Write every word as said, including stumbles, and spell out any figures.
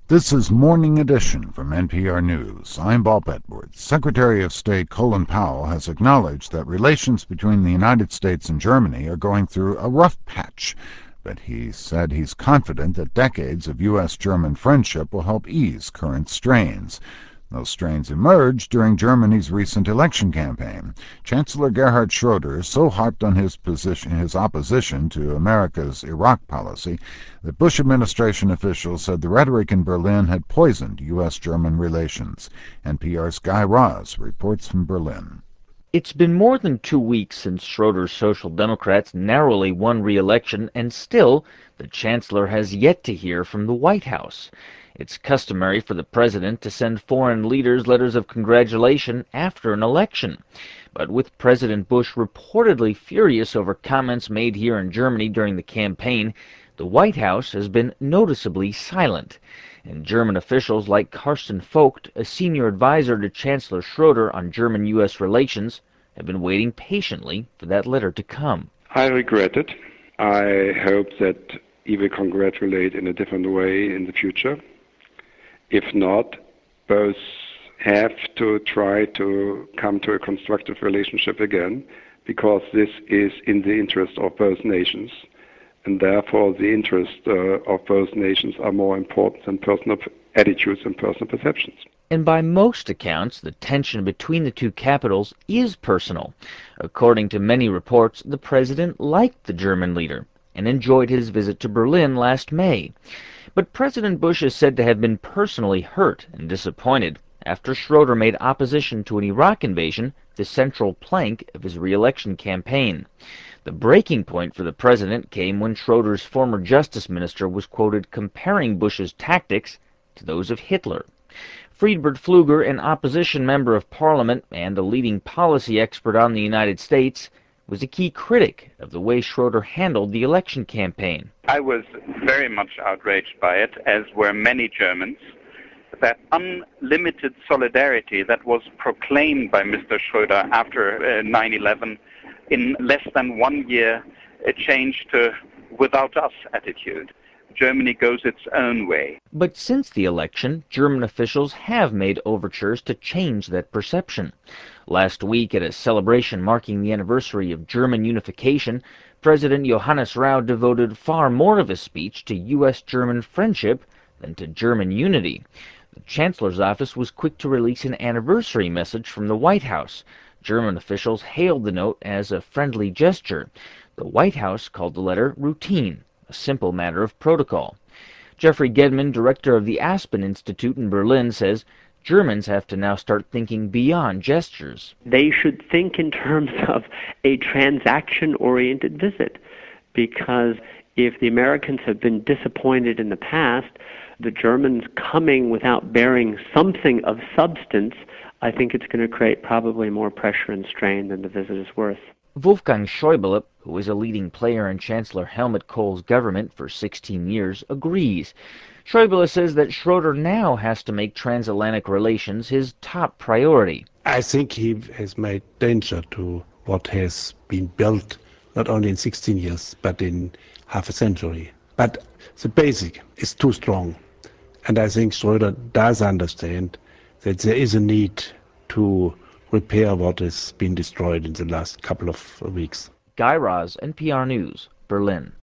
This is Morning Edition from N P R News. I'm Bob Edwards. Secretary of State Colin Powell has acknowledged that relations between the United States and Germany are going through a rough patch, but he said he's confident that decades of U S German friendship will help ease current strains. Those strains emerged during Germany's recent election campaign. Chancellor Gerhard Schroeder so harped on his position, his opposition to America's Iraq policy, that Bush administration officials said the rhetoric in Berlin had poisoned U S German relations. N P R's Guy Raz reports from Berlin. It's been more than two weeks since Schroeder's Social Democrats narrowly won re-election, and still the Chancellor has yet to hear from the White House. It's customary for the president to send foreign leaders letters of congratulation after an election. But with President Bush reportedly furious over comments made here in Germany during the campaign, the White House has been noticeably silent. And German officials like Carsten Vogt, a senior advisor to Chancellor Schroeder on German U S relations, have been waiting patiently for that letter to come. I regret it. I hope that he will congratulate in a different way in the future. If not, both have to try to come to a constructive relationship again, because this is in the interest of both nations, and therefore the interests uh, of both nations are more important than personal attitudes and personal perceptions. And by most accounts, the tension between the two capitals is personal. According to many reports, the president liked the German leader and enjoyed his visit to Berlin last May. But President Bush is said to have been personally hurt and disappointed after Schroeder made opposition to an Iraq invasion the central plank of his re-election campaign. The breaking point for the president came when Schroeder's former justice minister was quoted comparing Bush's tactics to those of Hitler. Friedbert Pfluger, an opposition member of parliament and a leading policy expert on the United States, was a key critic of the way Schroeder handled the election campaign. I was very much outraged by it, as were many Germans. That unlimited solidarity that was proclaimed by Mister Schroeder after uh, nine eleven, in less than one year, it changed to without us attitude. Germany goes its own way. But since the election, German officials have made overtures to change that perception. Last week, at a celebration marking the anniversary of German unification, President Johannes Rau devoted far more of his speech to U S German friendship than to German unity. The Chancellor's office was quick to release an anniversary message from the White House. German officials hailed the note as a friendly gesture. The White House called the letter routine, a simple matter of protocol. Jeffrey Gedman, director of the Aspen Institute in Berlin, says Germans have to now start thinking beyond gestures. They should think in terms of a transaction-oriented visit, because if the Americans have been disappointed in the past, the Germans coming without bearing something of substance, I think it's going to create probably more pressure and strain than the visit is worth. Wolfgang Schäuble, who is a leading player in Chancellor Helmut Kohl's government for sixteen years, agrees. Schäuble says that Schroeder now has to make transatlantic relations his top priority. I think he has made danger to what has been built not only in sixteen years, but in half a century. But the basic is too strong. And I think Schroeder does understand that there is a need to repair what has been destroyed in the last couple of weeks. Guy Raz, N P R News, Berlin.